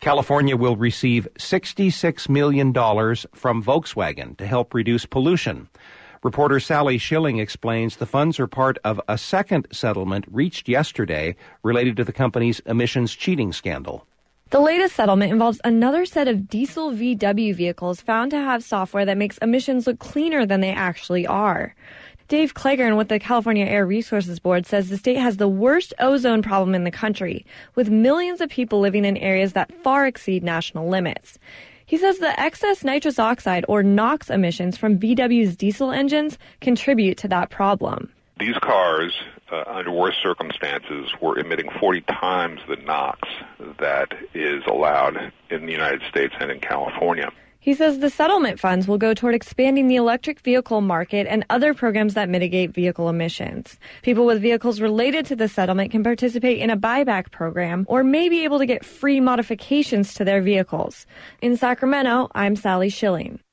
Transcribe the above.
California will receive $66 million from Volkswagen to help reduce pollution. Reporter Sally Schilling explains the funds are part of a second settlement reached yesterday related to the company's emissions cheating scandal. The latest settlement involves another set of diesel VW vehicles found to have software that makes emissions look cleaner than they actually are. Dave Clagern with the California Air Resources Board says the state has the worst ozone problem in the country, with millions of people living in areas that far exceed national limits. He says the excess nitrous oxide, or NOx, emissions from VW's diesel engines contribute to that problem. These cars, under worse circumstances, were emitting 40 times the NOx that is allowed in the United States and in California. He says the settlement funds will go toward expanding the electric vehicle market and other programs that mitigate vehicle emissions. People with vehicles related to the settlement can participate in a buyback program or may be able to get free modifications to their vehicles. In Sacramento, I'm Sally Schilling.